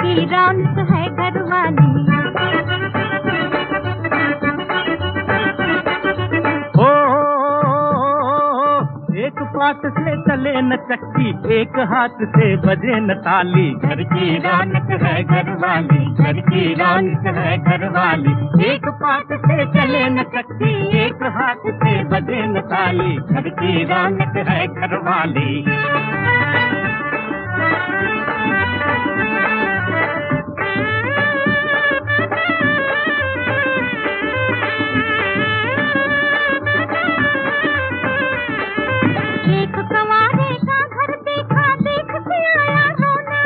की रौनक है घर वाली। एक पाट से चले न चक्की, एक हाथ से बजे न ताली। घर की रौनक है घर वाली, घर की रौनक है घर वाली। एक पाट से चले न चक्की, एक हाथ से बजे न ताली। घर की रौनक है घर वाली। एक कंवारे का घर देखा, देख के आया रोना।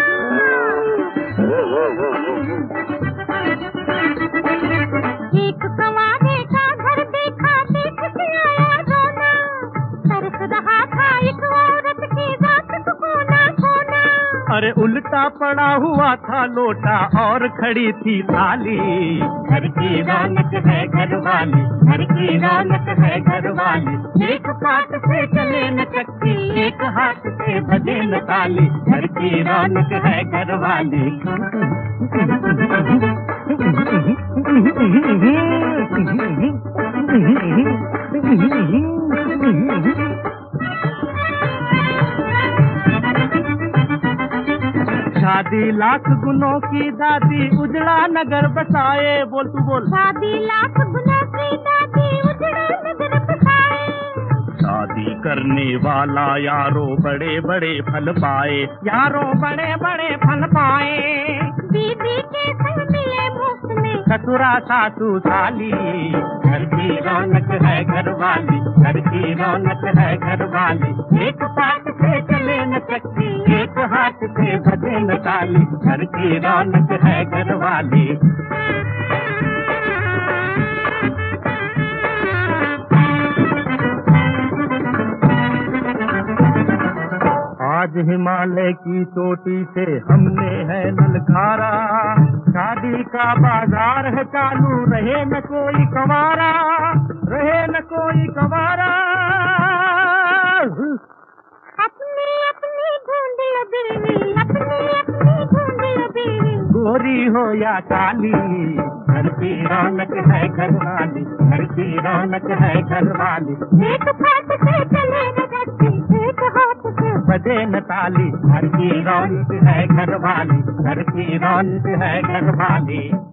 एक कंवारे का घर देखा, देख के आया रोना। तरस रहा था एक औरत की रात को कोना कोना। अरे उल्टा पड़ा हुआ था लोटा और खड़ी थी थाली। घर की रौनक है घर वाली, घर की रौनक है घर वाली। एक पाट से चले न चक्की, एक हाथ से बजे न ताली। घर की रौनक है घर वाली। शादी लाख गुनों की दादी, उजड़ा नगर बसाए। बोल तू बोल। शादी लाख गुनों की दादी, उजड़ा नगर बसाए। शादी करने वाला यारों बड़े बड़े फल पाए, यारों बड़े बड़े फल पाए। बीबी के संग मिले मुफ्त में ससुरा सासू साली। घर की रौनक है घर वाली, घर की रौनक है घर वाली। एक पाट से चले न चक्की, एक हाथ से बजे न ताली। घर की रौनक है घर वाली। आज हिमालय की चोटी से हमने है ललकारा। शादी का बाजार है चालू, रहे न कोई कंवारा, रहे न कोई कंवारा। अपनी अपनी ढूंढ लो बीवी, अपनी अपनी ढूंढ लो बीवी। गोरी हो या काली, घर की रौनक है घर वाली, घर की रौनक है घर वाली। एक पाट से चले न चक्की, एक हाथ से बजे न ताली। घर की रौनक है घर वाली, घर की रौनक है घर वाली।